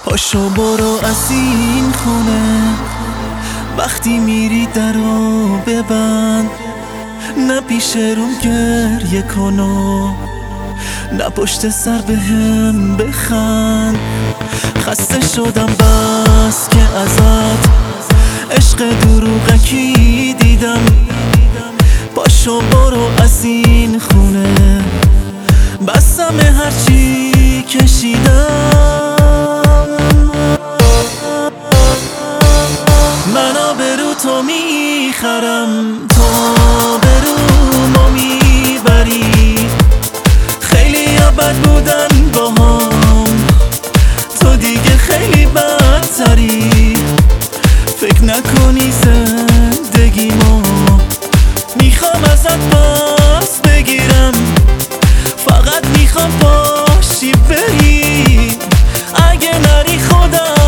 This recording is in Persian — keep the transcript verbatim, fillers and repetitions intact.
پاشو برو از این خونه، وقتی میری درو ببند، نه پیش روم گریه کنو، نه پشت سر بهم بخند. خسته شدم بس که ازت عشق دروغکی دیدم. پاشو برو از این خونه، بسم هرچی کشیدم. من آبرو تو میخرم، تو آبرومو میبری. خیلی بد بودن با هم، تو دیگه خیلی بدتری. فکر نکنی زندگیمو میخوام ازت پاس بگیرم، فقط میخوام پاشی بری. اگه نری خودم